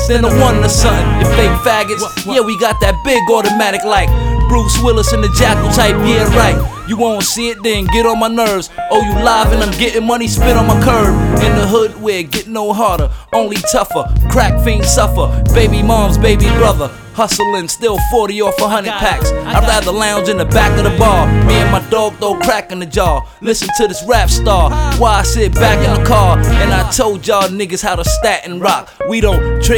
then the one or something. You fake faggots, yeah, we got that big automatic like Bruce Willis and the Jackal type, yeah right. You won't see it, then get on my nerves. Oh, you live and I'm getting money spit on my curb. In the hood where it get no harder, only tougher. Crack fiends suffer, baby mom's baby brother. Hustling, still 40 off 100 packs. I'd rather lounge in the back of the bar. Me and my dog throw crack in the jar. Listen to this rap star, while I sit back in the car. And I told y'all niggas how to stat and rock. We don't trick